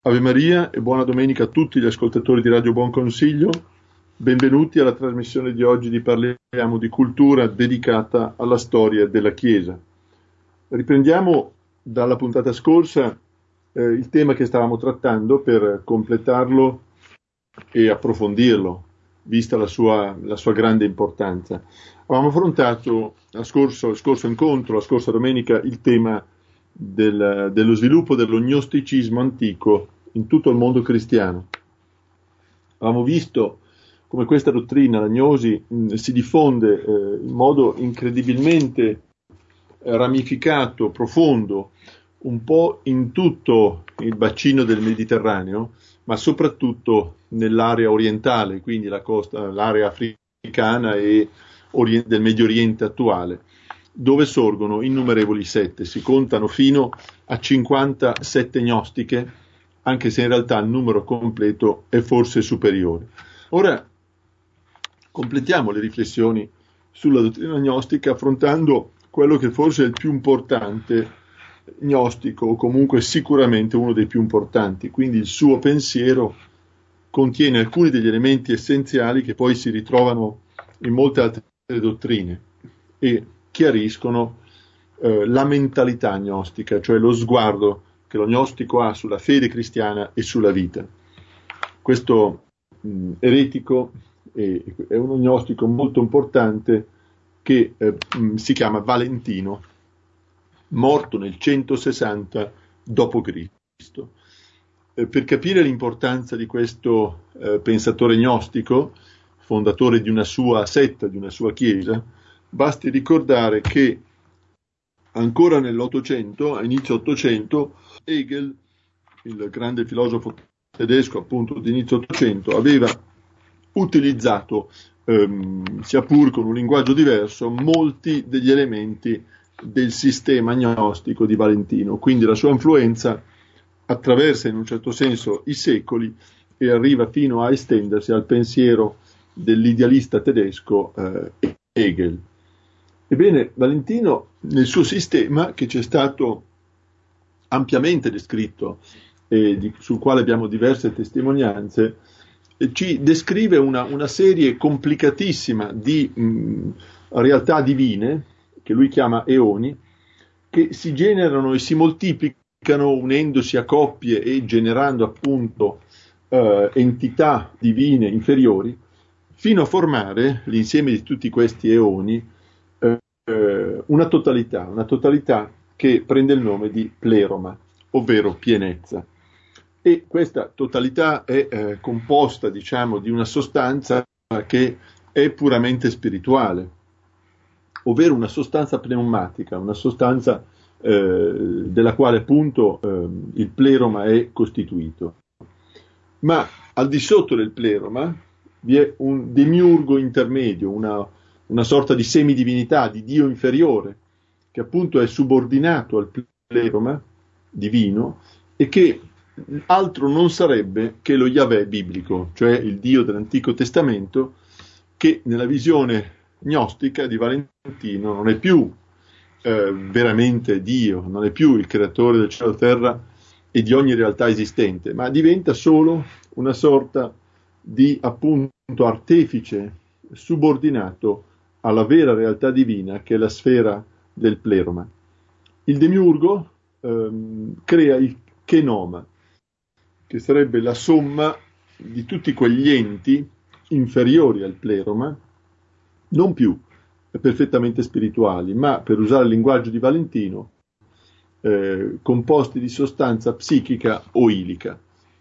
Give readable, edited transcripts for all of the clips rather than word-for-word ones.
Ave Maria e buona domenica a tutti gli ascoltatori di Radio Buon Consiglio. Benvenuti alla trasmissione di oggi di Parliamo di Cultura dedicata alla storia della Chiesa. Riprendiamo dalla puntata scorsa il tema che stavamo trattando per completarlo e approfondirlo, vista la sua grande importanza. Avevamo affrontato la scorsa domenica, il tema dello sviluppo dello gnosticismo antico in tutto il mondo cristiano. Avevamo visto come questa dottrina, la gnosi, si diffonde in modo incredibilmente ramificato, profondo, un po' in tutto il bacino del Mediterraneo, ma soprattutto nell'area orientale, quindi l'area africana e del Medio Oriente attuale, dove sorgono innumerevoli sette. Si contano fino a 57 gnostiche, anche se in realtà il numero completo è forse superiore. Ora completiamo le riflessioni sulla dottrina gnostica affrontando quello che forse è il più importante gnostico, o comunque sicuramente uno dei più importanti. Quindi il suo pensiero contiene alcuni degli elementi essenziali che poi si ritrovano in molte altre dottrine e chiariscono la mentalità gnostica, cioè lo sguardo che lo gnostico ha sulla fede cristiana e sulla vita. Questo eretico è uno gnostico molto importante che si chiama Valentino, morto nel 160 d.C. Per capire l'importanza di questo pensatore gnostico, fondatore di una sua setta, di una sua chiesa, basti ricordare che ancora nell'Ottocento, a inizio Ottocento, Hegel, il grande filosofo tedesco appunto di inizio Ottocento, aveva utilizzato, sia pur con un linguaggio diverso, molti degli elementi del sistema gnostico di Valentino. Quindi la sua influenza attraversa in un certo senso i secoli e arriva fino a estendersi al pensiero dell'idealista tedesco Hegel. Ebbene, Valentino, nel suo sistema, che ci è stato ampiamente descritto e sul quale abbiamo diverse testimonianze, ci descrive una serie complicatissima di realtà divine, che lui chiama eoni, che si generano e si moltiplicano unendosi a coppie e generando appunto entità divine inferiori, fino a formare l'insieme di tutti questi eoni una totalità che prende il nome di pleroma, ovvero pienezza. E questa totalità è composta, diciamo, di una sostanza che è puramente spirituale, ovvero una sostanza pneumatica, una sostanza della quale appunto il pleroma è costituito. Ma al di sotto del pleroma vi è un demiurgo intermedio, una sorta di semidivinità, di Dio inferiore, che appunto è subordinato al pleroma divino e che altro non sarebbe che lo Yahweh biblico, cioè il Dio dell'Antico Testamento, che nella visione gnostica di Valentino non è più veramente Dio, non è più il creatore del cielo e della terra e di ogni realtà esistente, ma diventa solo una sorta di appunto artefice subordinato alla vera realtà divina che è la sfera del pleroma. Il demiurgo crea il kenoma, che sarebbe la somma di tutti quegli enti inferiori al pleroma, non più perfettamente spirituali, ma, per usare il linguaggio di Valentino, composti di sostanza psichica o ilica.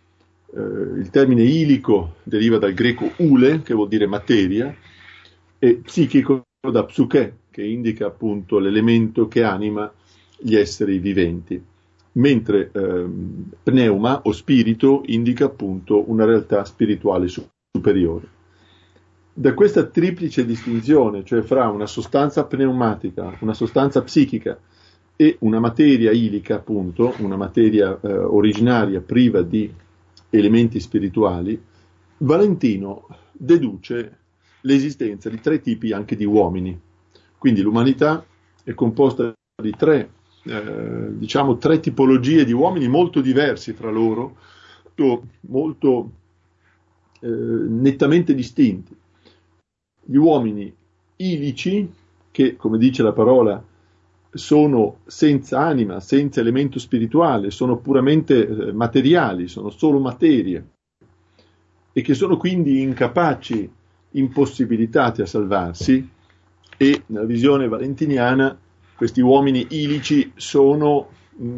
Il termine ilico deriva dal greco ule, che vuol dire materia, e psichico da psuche, che indica appunto l'elemento che anima gli esseri viventi, mentre pneuma o spirito indica appunto una realtà spirituale superiore. Da questa triplice distinzione, cioè fra una sostanza pneumatica, una sostanza psichica e una materia ilica, appunto, una materia originaria priva di elementi spirituali, Valentino deduce l'esistenza di tre tipi anche di uomini. Quindi l'umanità è composta di tre tipologie di uomini molto diversi fra loro, molto nettamente distinti. Gli uomini ilici, che come dice la parola sono senza anima, senza elemento spirituale, sono puramente materiali, sono solo materie, e che sono quindi incapaci, impossibilitati a salvarsi, e nella visione valentiniana questi uomini ilici sono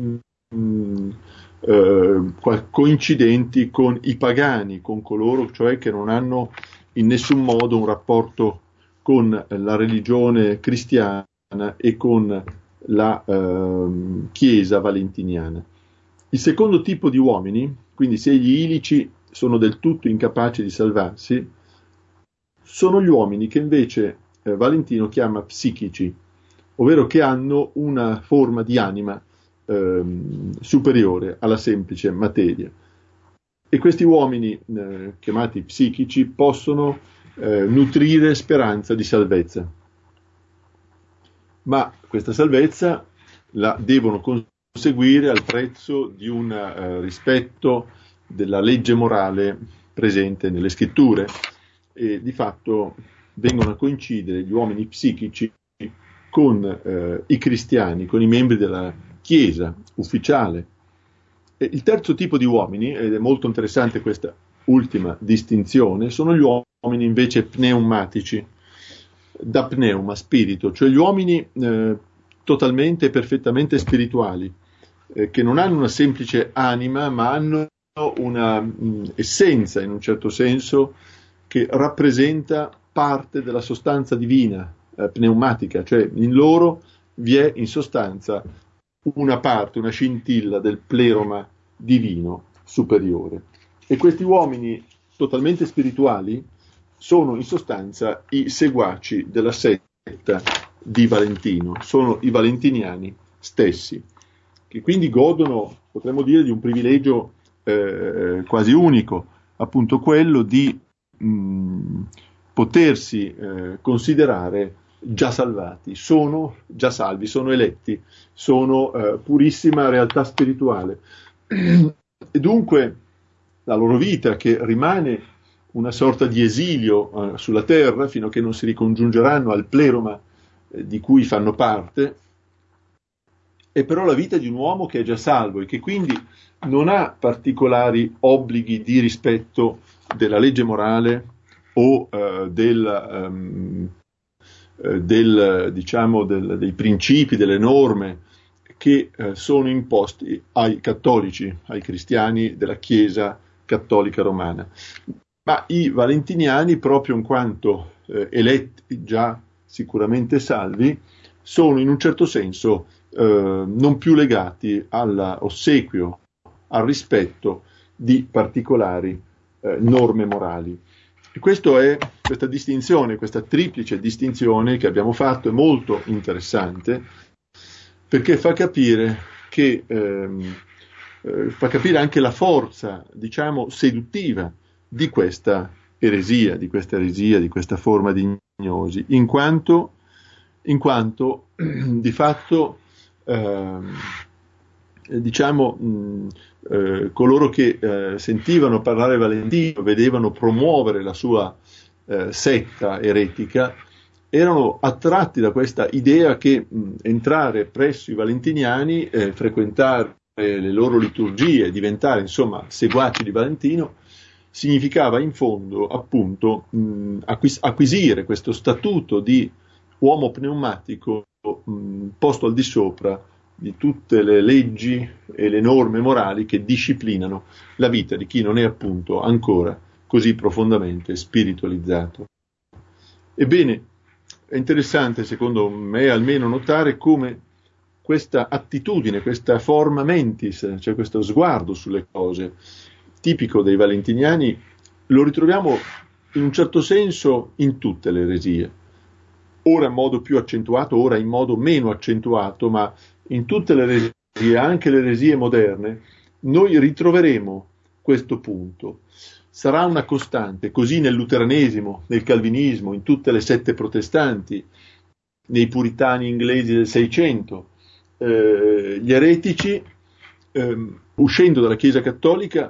coincidenti con i pagani, con coloro cioè che non hanno in nessun modo un rapporto con la religione cristiana e con la Chiesa valentiniana. Il secondo tipo di uomini, quindi se gli ilici sono del tutto incapaci di salvarsi, sono gli uomini che invece Valentino chiama psichici, ovvero che hanno una forma di anima superiore alla semplice materia. E questi uomini, chiamati psichici, possono nutrire speranza di salvezza. Ma questa salvezza la devono conseguire al prezzo di un rispetto della legge morale presente nelle scritture, e di fatto vengono a coincidere gli uomini psichici con i cristiani, con i membri della Chiesa ufficiale. E il terzo tipo di uomini, ed è molto interessante questa ultima distinzione, sono gli uomini invece pneumatici, da pneuma, spirito, cioè gli uomini totalmente e perfettamente spirituali, che non hanno una semplice anima, ma hanno una essenza, in un certo senso, che rappresenta parte della sostanza divina, pneumatica, cioè in loro vi è in sostanza una parte, una scintilla del pleroma divino superiore. E questi uomini totalmente spirituali sono in sostanza i seguaci della setta di Valentino, sono i valentiniani stessi, che quindi godono, potremmo dire, di un privilegio quasi unico, appunto quello di potersi considerare già salvati, sono già salvi, sono eletti, sono purissima realtà spirituale. E dunque la loro vita, che rimane una sorta di esilio sulla terra fino a che non si ricongiungeranno al pleroma di cui fanno parte, è però la vita di un uomo che è già salvo e che quindi non ha particolari obblighi di rispetto della legge morale o dei principi, delle norme che sono imposti ai cattolici, ai cristiani della Chiesa cattolica romana. Ma i valentiniani, proprio in quanto eletti già sicuramente salvi, sono in un certo senso non più legati all'ossequio, al rispetto di particolari norme morali. E questa distinzione, questa triplice distinzione che abbiamo fatto è molto interessante, perché fa capire anche la forza, diciamo, seduttiva di questa eresia, di questa forma di gnosi, in quanto di fatto coloro che sentivano parlare Valentino, vedevano promuovere la sua setta eretica, erano attratti da questa idea che entrare presso i valentiniani, frequentare le loro liturgie, diventare insomma seguaci di Valentino, significava in fondo appunto acquisire questo statuto di uomo pneumatico posto al di sopra di tutte le leggi e le norme morali che disciplinano la vita di chi non è appunto ancora così profondamente spiritualizzato. Ebbene, è interessante secondo me almeno notare come questa attitudine, questa forma mentis, cioè questo sguardo sulle cose, tipico dei valentiniani, lo ritroviamo in un certo senso in tutte le eresie, ora in modo più accentuato, ora in modo meno accentuato, ma in tutte le eresie, anche le eresie moderne, noi ritroveremo questo punto. Sarà una costante, così nel luteranesimo, nel calvinismo, in tutte le sette protestanti, nei puritani inglesi del Seicento, gli eretici, uscendo dalla Chiesa cattolica,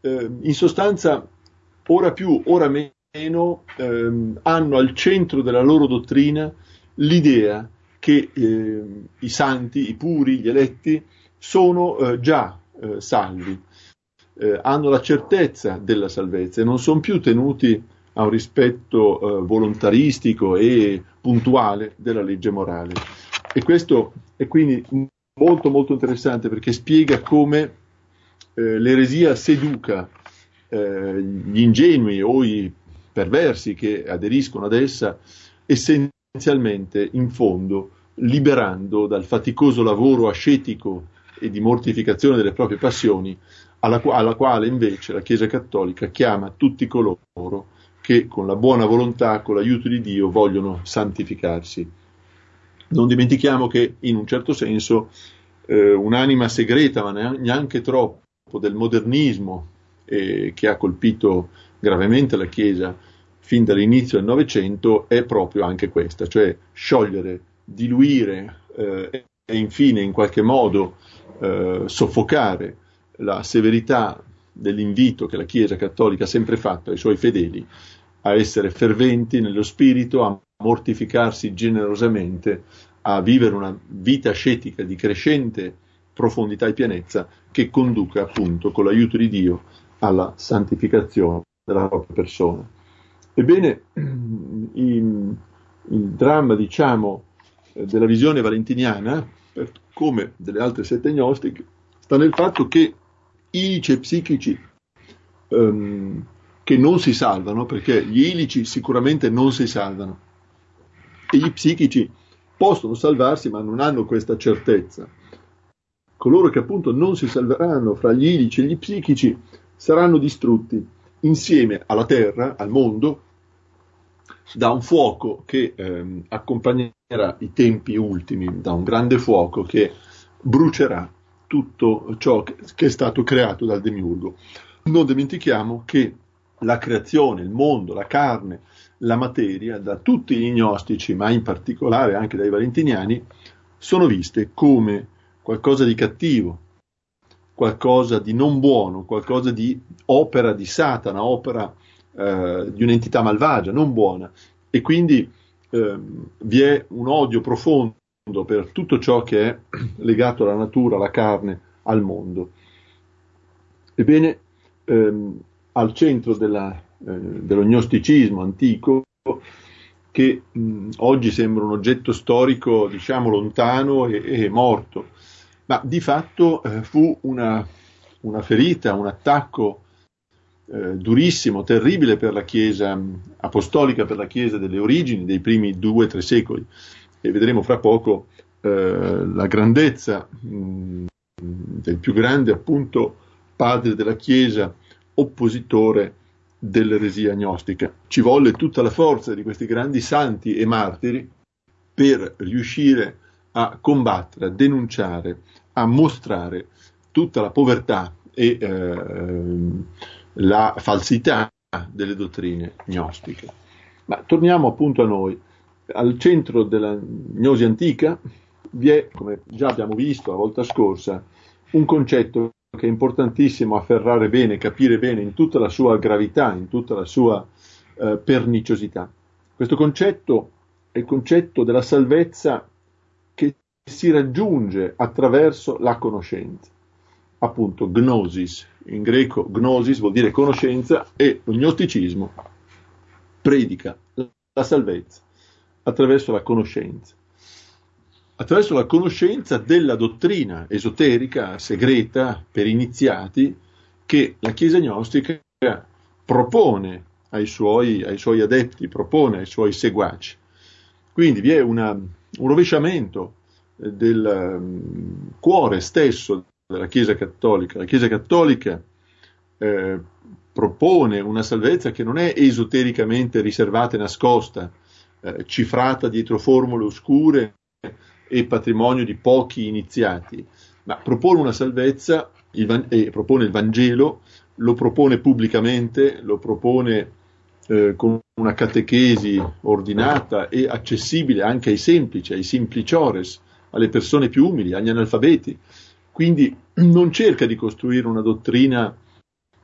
in sostanza, ora più, ora meno, hanno al centro della loro dottrina l'idea che i santi, i puri, gli eletti, sono già salvi, hanno la certezza della salvezza e non sono più tenuti a un rispetto volontaristico e puntuale della legge morale. E questo è quindi molto molto interessante, perché spiega come l'eresia seduca gli ingenui o i perversi che aderiscono ad essa, essenzialmente, in fondo, liberando dal faticoso lavoro ascetico e di mortificazione delle proprie passioni, alla quale invece la Chiesa Cattolica chiama tutti coloro che con la buona volontà, con l'aiuto di Dio, vogliono santificarsi. Non dimentichiamo che, in un certo senso, un'anima segreta, ma neanche troppo, del modernismo che ha colpito gravemente la Chiesa fin dall'inizio del Novecento è proprio anche questa, cioè sciogliere, diluire e infine in qualche modo soffocare la severità dell'invito che la Chiesa Cattolica ha sempre fatto ai suoi fedeli a essere ferventi nello spirito, a mortificarsi generosamente, a vivere una vita ascetica di crescente profondità e pienezza che conduca appunto con l'aiuto di Dio alla santificazione della propria persona. Ebbene, il dramma, diciamo, della visione valentiniana, come delle altre sette gnostiche, sta nel fatto che ilici e psichici che non si salvano, perché gli ilici sicuramente non si salvano e gli psichici possono salvarsi ma non hanno questa certezza. Coloro che appunto non si salveranno fra gli ilici e gli psichici saranno distrutti insieme alla terra, al mondo, da un fuoco che accompagnerà i tempi ultimi, da un grande fuoco che brucerà tutto ciò che è stato creato dal Demiurgo. Non dimentichiamo che la creazione, il mondo, la carne, la materia, da tutti gli gnostici, ma in particolare anche dai valentiniani, sono viste come qualcosa di cattivo, qualcosa di non buono, qualcosa di opera di Satana, opera di un'entità malvagia, non buona. E quindi vi è un odio profondo per tutto ciò che è legato alla natura, alla carne, al mondo. Ebbene, al centro dello gnosticismo antico, che oggi sembra un oggetto storico, diciamo, lontano e morto, ma di fatto fu una ferita, un attacco durissimo, terribile per la Chiesa apostolica, per la Chiesa delle origini, dei primi 2-3 secoli, e vedremo fra poco la grandezza del più grande appunto padre della Chiesa, oppositore dell'eresia gnostica. Ci volle tutta la forza di questi grandi santi e martiri per riuscire a combattere, a denunciare, a mostrare tutta la povertà e la falsità delle dottrine gnostiche. Ma torniamo appunto a noi. Al centro della gnosi antica vi è, come già abbiamo visto la volta scorsa, un concetto che è importantissimo afferrare bene, capire bene in tutta la sua gravità, in tutta la sua perniciosità. Questo concetto è il concetto della salvezza che si raggiunge attraverso la conoscenza. Appunto, gnosis, in greco gnosis vuol dire conoscenza, e lo gnosticismo predica la salvezza attraverso la conoscenza. Attraverso la conoscenza della dottrina esoterica, segreta, per iniziati, che la Chiesa gnostica propone ai suoi adepti, propone ai suoi seguaci. Quindi vi è un rovesciamento del cuore stesso della Chiesa cattolica. La Chiesa cattolica propone una salvezza che non è esotericamente riservata e nascosta, cifrata dietro formule oscure e patrimonio di pochi iniziati, ma propone una salvezza e propone il Vangelo, lo propone pubblicamente, lo propone con una catechesi ordinata e accessibile anche ai semplici, ai simpliciores, alle persone più umili, agli analfabeti. Quindi non cerca di costruire una dottrina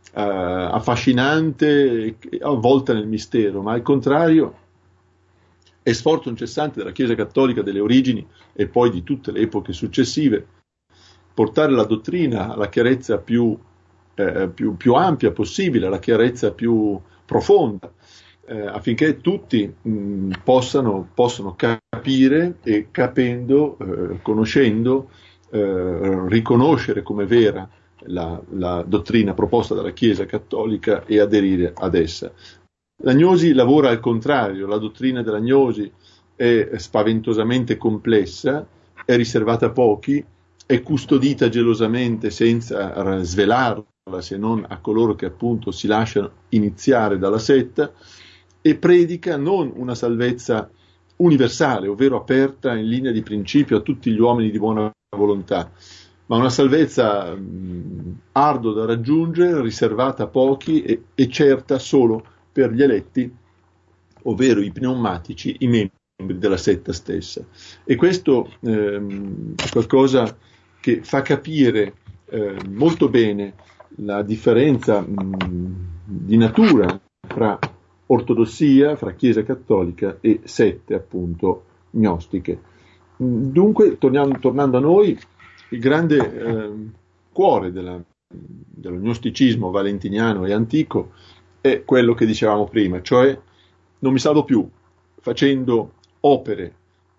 affascinante, avvolta nel mistero, ma al contrario è sforzo incessante della Chiesa Cattolica delle origini e poi di tutte le epoche successive portare la dottrina alla chiarezza più ampia possibile, alla chiarezza più profonda, affinché tutti possano capire e capendo, conoscendo, riconoscere come vera la dottrina proposta dalla Chiesa Cattolica e aderire ad essa. L'agnosi lavora al contrario, la dottrina dell'agnosi è spaventosamente complessa, è riservata a pochi, è custodita gelosamente senza svelarla se non a coloro che appunto si lasciano iniziare dalla setta, e predica non una salvezza universale, ovvero aperta in linea di principio a tutti gli uomini di buona volontà, ma una salvezza ardua da raggiungere, riservata a pochi e certa solo per gli eletti, ovvero i pneumatici, i membri della setta stessa. E questo è qualcosa che fa capire molto bene la differenza di natura fra ortodossia, fra Chiesa Cattolica e sette appunto gnostiche. Dunque, tornando a noi, il grande cuore dello gnosticismo valentiniano e antico è quello che dicevamo prima, cioè non mi salvo più facendo opere,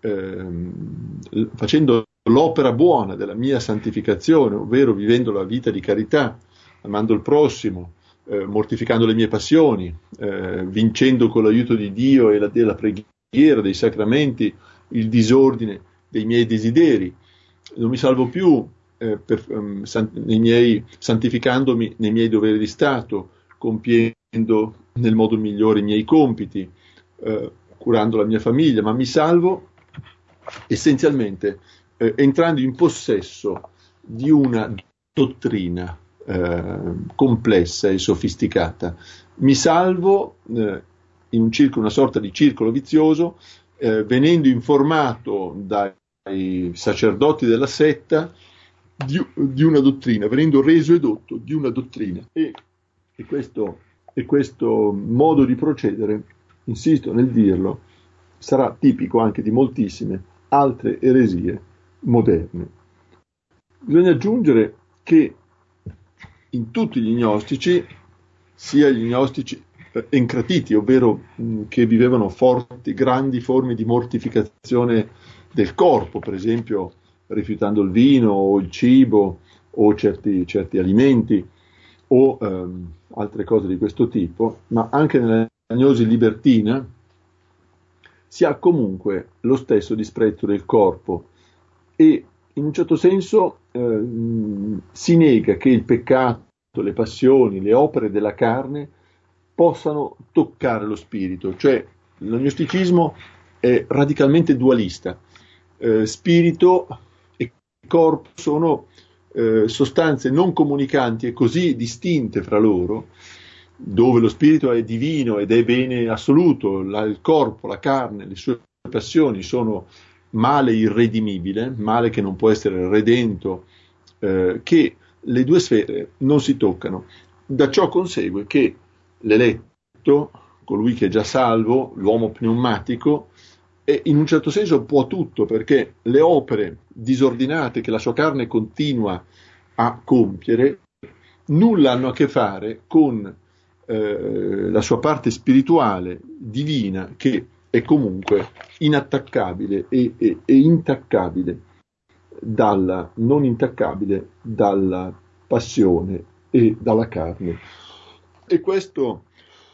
facendo l'opera buona della mia santificazione, ovvero vivendo la vita di carità, amando il prossimo, mortificando le mie passioni, vincendo con l'aiuto di Dio e della preghiera, dei sacramenti, il disordine dei miei desideri. Non mi salvo più santificandomi nei miei doveri di Stato, compiendo nel modo migliore i miei compiti, curando la mia famiglia, ma mi salvo essenzialmente entrando in possesso di una dottrina complessa e sofisticata. Mi salvo in una sorta di circolo vizioso, venendo informato dai sacerdoti della setta di una dottrina, venendo reso edotto di una dottrina. E questo modo di procedere, insisto nel dirlo, sarà tipico anche di moltissime altre eresie moderne. Bisogna aggiungere che in tutti gli gnostici, sia gli gnostici encratiti, ovvero che vivevano grandi forme di mortificazione del corpo, per esempio rifiutando il vino o il cibo o certi alimenti o altre cose di questo tipo, ma anche nella agnosi libertina si ha comunque lo stesso disprezzo del corpo e in un certo senso si nega che il peccato, le passioni, le opere della carne possano toccare lo spirito, cioè l'agnosticismo è radicalmente dualista. Spirito e corpo sono sostanze non comunicanti e così distinte fra loro, dove lo spirito è divino ed è bene assoluto, il corpo, la carne, le sue passioni sono male irredimibile, male che non può essere redento, che le due sfere non si toccano. Da ciò consegue che l'eletto, colui che è già salvo, l'uomo pneumatico, in un certo senso può tutto, perché le opere disordinate che la sua carne continua a compiere nulla hanno a che fare con la sua parte spirituale, divina, che è comunque inattaccabile e intaccabile non intaccabile dalla passione e dalla carne. E questo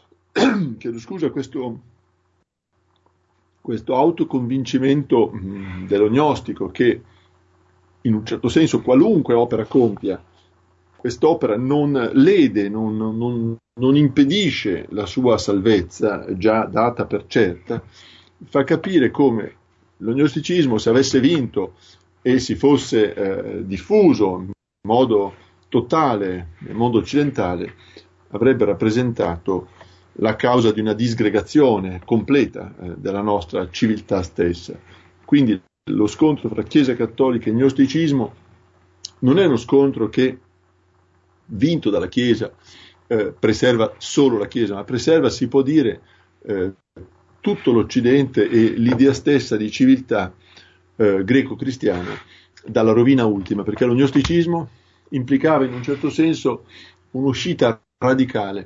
autoconvincimento dello gnostico che in un certo senso qualunque opera compia, quest'opera non lede, non impedisce la sua salvezza già data per certa, fa capire come lo gnosticismo, se avesse vinto e si fosse diffuso in modo totale nel mondo occidentale, avrebbe rappresentato la causa di una disgregazione completa della nostra civiltà stessa. Quindi lo scontro fra Chiesa Cattolica e gnosticismo non è uno scontro che, vinto dalla Chiesa, preserva solo la Chiesa, ma preserva, si può dire, tutto l'Occidente e l'idea stessa di civiltà greco-cristiana dalla rovina ultima, perché lo gnosticismo implicava in un certo senso un'uscita radicale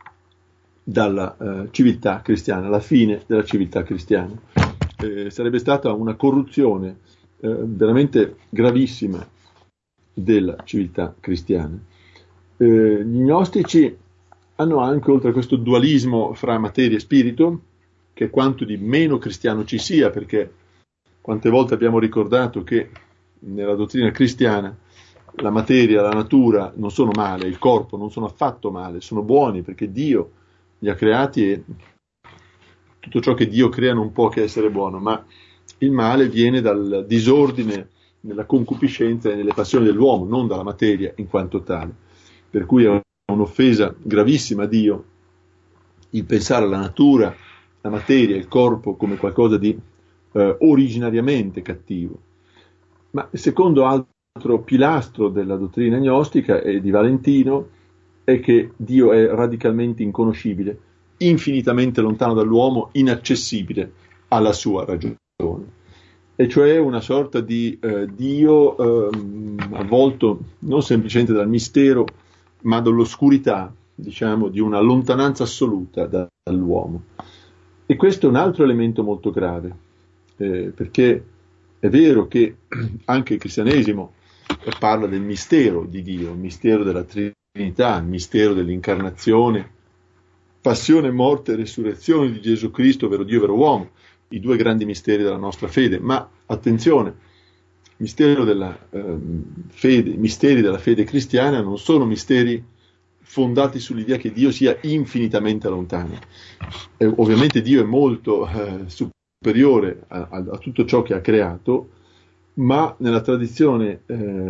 dalla civiltà cristiana, la fine della civiltà cristiana. Sarebbe stata una corruzione veramente gravissima della civiltà cristiana. Gli gnostici hanno anche, oltre a questo dualismo fra materia e spirito, che è quanto di meno cristiano ci sia, perché quante volte abbiamo ricordato che nella dottrina cristiana la materia, la natura non sono male, il corpo non sono affatto male, sono buoni perché Dio li ha creati e tutto ciò che Dio crea non può che essere buono, ma il male viene dal disordine nella concupiscenza e nelle passioni dell'uomo, non dalla materia in quanto tale. Per cui è un'offesa gravissima a Dio il pensare alla natura, la materia, il corpo come qualcosa di originariamente cattivo. Ma il secondo altro pilastro della dottrina gnostica e di Valentino è che Dio è radicalmente inconoscibile, infinitamente lontano dall'uomo, inaccessibile alla sua ragione. E cioè una sorta di Dio avvolto non semplicemente dal mistero, ma dall'oscurità, diciamo, di una lontananza assoluta dall'uomo. E questo è un altro elemento molto grave, perché è vero che anche il cristianesimo parla del mistero di Dio, il mistero della Trinità, il mistero dell'incarnazione, passione, morte e resurrezione di Gesù Cristo, vero Dio, vero uomo, i due grandi misteri della nostra fede. Ma attenzione, il mistero della fede, i misteri della fede cristiana non sono misteri fondati sull'idea che Dio sia infinitamente lontano. Ovviamente Dio è molto superiore a tutto ciò che ha creato, ma nella tradizione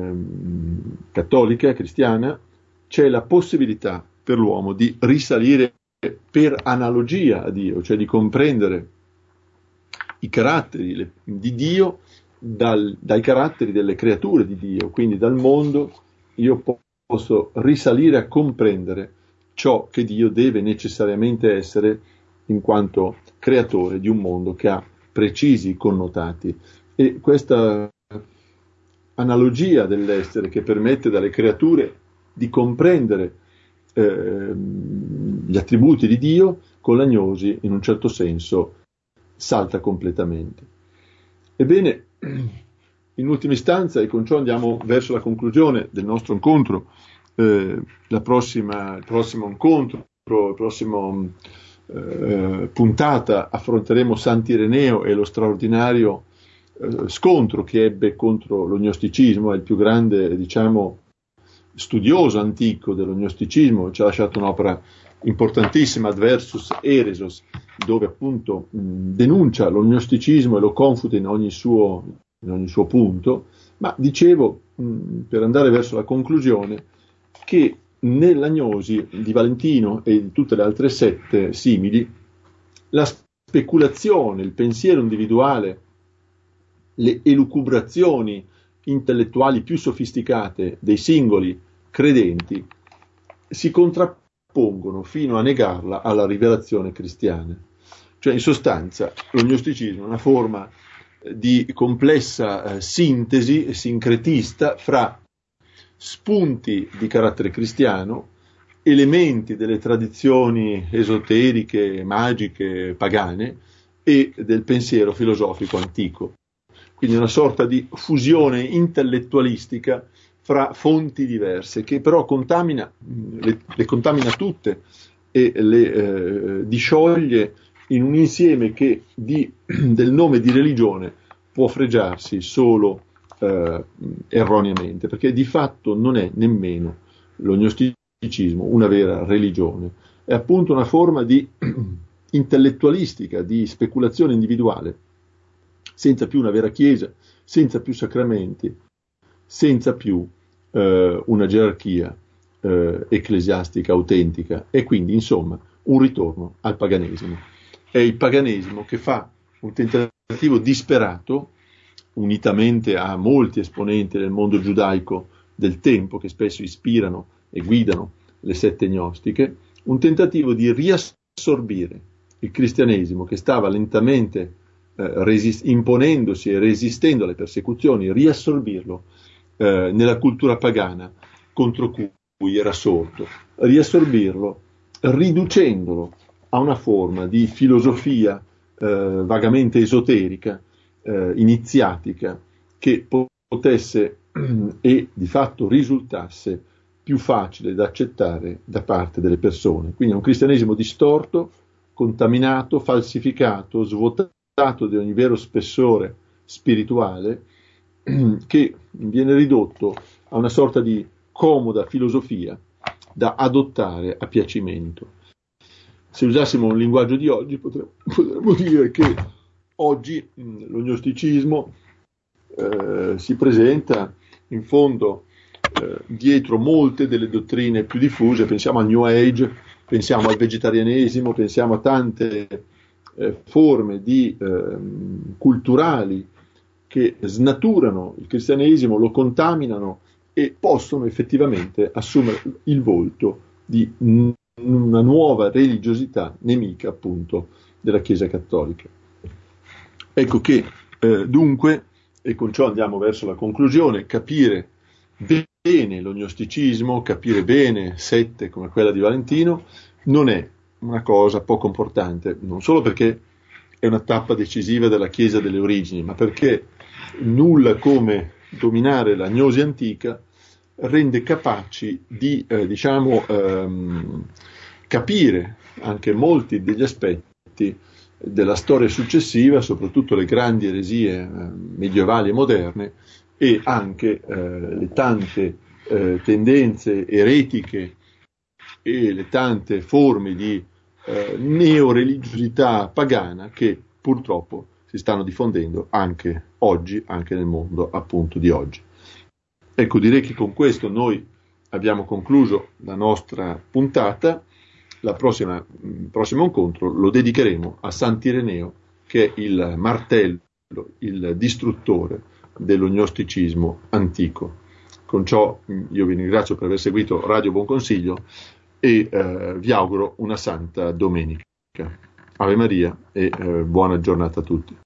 cattolica, cristiana, c'è la possibilità per l'uomo di risalire per analogia a Dio, cioè di comprendere i caratteri di Dio dai caratteri delle creature di Dio, quindi dal mondo io posso risalire a comprendere ciò che Dio deve necessariamente essere in quanto creatore di un mondo che ha precisi connotati. E questa analogia dell'essere che permette dalle creature di comprendere gli attributi di Dio, con l'agnosi in un certo senso salta completamente. Ebbene, in ultima istanza, e con ciò andiamo verso la conclusione del nostro incontro, la prossima puntata affronteremo Sant'Ireneo e lo straordinario scontro che ebbe contro lo gnosticismo. È il più grande, diciamo, studioso antico dello gnosticismo, ci ha lasciato un'opera importantissima, Ad Versus Eresos, dove appunto denuncia lo gnosticismo e lo confuta in ogni suo punto. Ma dicevo, per andare verso la conclusione, che nell'agnosi di Valentino e di tutte le altre sette simili, la speculazione, il pensiero individuale, le elucubrazioni intellettuali più sofisticate dei singoli credenti si contrappongono fino a negarla alla rivelazione cristiana. Cioè, in sostanza, lo gnosticismo è una forma di complessa sintesi sincretista fra spunti di carattere cristiano, elementi delle tradizioni esoteriche, magiche, pagane e del pensiero filosofico antico. Quindi una sorta di fusione intellettualistica fra fonti diverse, che però le contamina tutte e le discioglie in un insieme che del nome di religione può fregiarsi solo erroneamente, perché di fatto non è nemmeno lo gnosticismo una vera religione, è appunto una forma di intellettualistica, di speculazione individuale, senza più una vera chiesa, senza più sacramenti, senza più una gerarchia ecclesiastica autentica, e quindi insomma un ritorno al paganesimo. È il paganesimo che fa un tentativo disperato, unitamente a molti esponenti del mondo giudaico del tempo che spesso ispirano e guidano le sette gnostiche, un tentativo di riassorbire il cristianesimo che stava lentamente imponendosi e resistendo alle persecuzioni, riassorbirlo nella cultura pagana contro cui era sorto, riassorbirlo riducendolo a una forma di filosofia vagamente esoterica, iniziatica, che potesse e di fatto risultasse più facile da accettare da parte delle persone. Quindi è un cristianesimo distorto, contaminato, falsificato, svuotato di ogni vero spessore spirituale, che viene ridotto a una sorta di comoda filosofia da adottare a piacimento. Se usassimo un linguaggio di oggi, potremmo dire che oggi lo gnosticismo si presenta in fondo dietro molte delle dottrine più diffuse. Pensiamo al New Age, pensiamo al vegetarianesimo, pensiamo a tante forme culturali che snaturano il cristianesimo, lo contaminano e possono effettivamente assumere il volto di una nuova religiosità nemica appunto della Chiesa cattolica. Ecco che dunque, e con ciò andiamo verso la conclusione, capire bene lo gnosticismo, capire bene sette come quella di Valentino, non è una cosa poco importante, non solo perché è una tappa decisiva della Chiesa delle origini, ma perché nulla come dominare la gnosi antica rende capaci di capire anche molti degli aspetti della storia successiva, soprattutto le grandi eresie medievali e moderne, e anche le tante tendenze eretiche e le tante forme di neoreligiosità pagana che purtroppo si stanno diffondendo anche oggi, anche nel mondo appunto di oggi. Ecco, direi che con questo noi abbiamo concluso la nostra puntata. Il prossimo incontro lo dedicheremo a Sant'Ireneo, che è il martello, il distruttore dello gnosticismo antico. Con ciò io vi ringrazio per aver seguito Radio Buon Consiglio e vi auguro una santa domenica. Ave Maria e buona giornata a tutti.